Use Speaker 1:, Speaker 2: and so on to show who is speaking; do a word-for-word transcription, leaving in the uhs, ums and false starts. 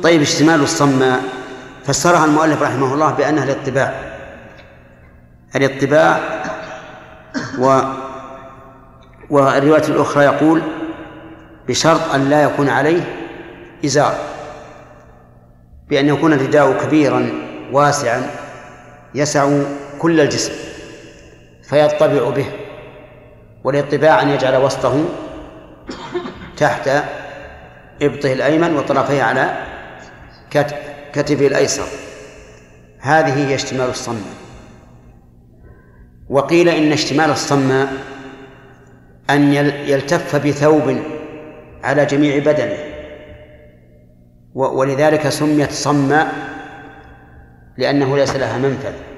Speaker 1: طيب اشتمال الصماء فسرها المؤلف رحمه الله بأنها الاطباع، الاطباع و والرواية الأخرى يقول بشرط أن لا يكون عليه إزار، بأن يكون الرداء كبيرا واسعا يسع كل الجسم فيطبع به، والاطباع أن يجعل وسطه تحت إبطه الأيمن وطرفيه على كتفه الأيسر. هذه هي اشتمال الصماء. وقيل إن اشتمال الصماء أن يلتف بثوب على جميع بدنه، ولذلك سميت صماء لأنه ليس لها منفذ.